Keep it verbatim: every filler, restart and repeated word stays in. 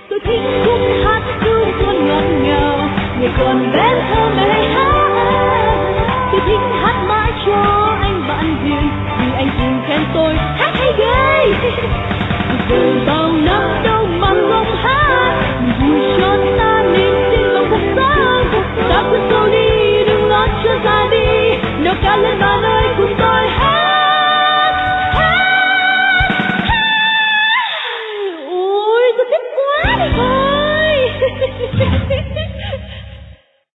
Tôi thích khúc hát ru buồn ngọt ngào, người còn bé thơ mẹ hát. Tôi thích hát mãi cho anh bạn hiền, vì anh thường khen tôi hát hay ghê. Giờ